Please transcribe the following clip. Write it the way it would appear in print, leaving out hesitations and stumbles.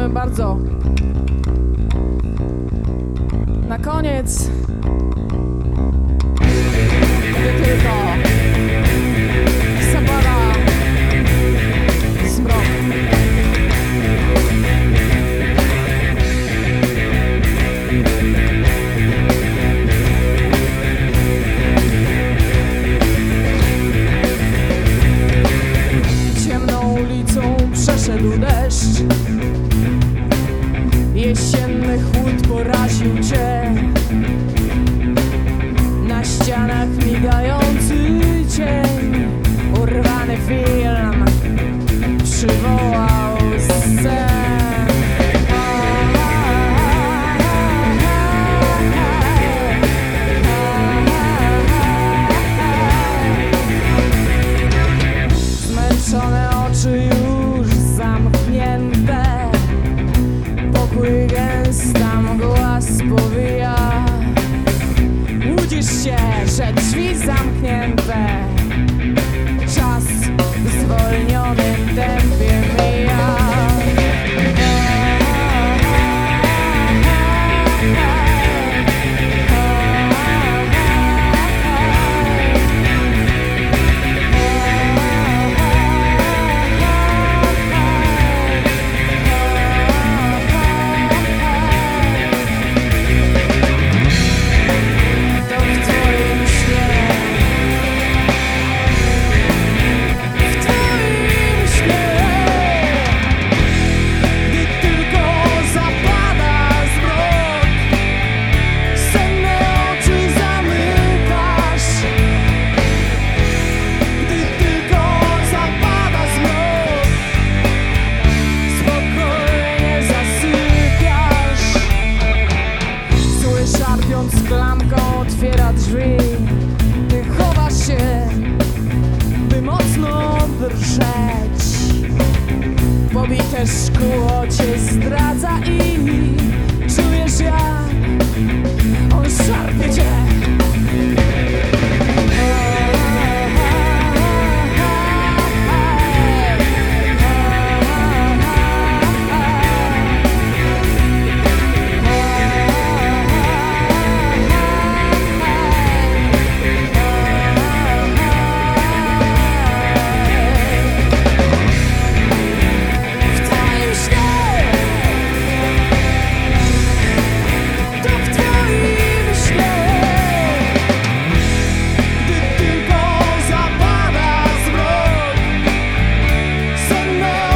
Dziękujemy bardzo. Na koniec gdy tylko zapada zmrok. Ciemną ulicą przeszedł deszcz. Jesienny chłód poraził cię. Na ścianach migający cień. Urwany film przywołał sen. Zmęczone oczy już zamknięte. Pokój gęsta mgła spowija. Łudzisz się, że drzwi zamknięte. Czas w zwolnionym tempie mija. Klamką otwiera drzwi. Ty chowasz się, by mocno drżeć. Pobite szkło cię zdradza i czujesz, jak on szarpie cię. Sen